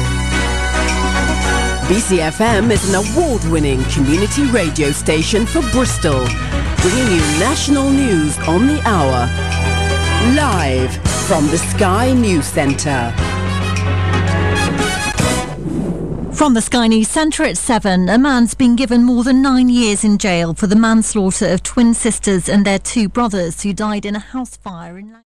B C F M is an award-winning community radio station for Bristol, bringing you national news on the hour. Live from the Sky News Centre. From the Sky News Centre at seven, a man's been given more than nine years in jail for the manslaughter of twin sisters and their two brothers who died in a house fire in